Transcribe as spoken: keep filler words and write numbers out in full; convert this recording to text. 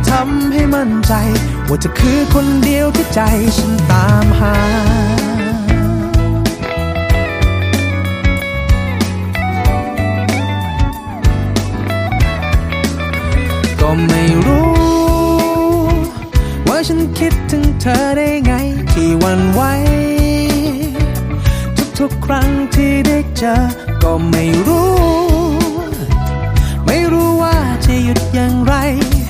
ทำให้มั่นใจว่าเธอคือคนเดียวที่ใจฉันตามหาก็ไม่รู้ว่าฉันคิดถึงเธอได้ไงที่หวั่นไหวทุกๆครั้งที่ได้เจอก็ไม่รู้ไม่รู้ว่าจะหยุดอย่างไร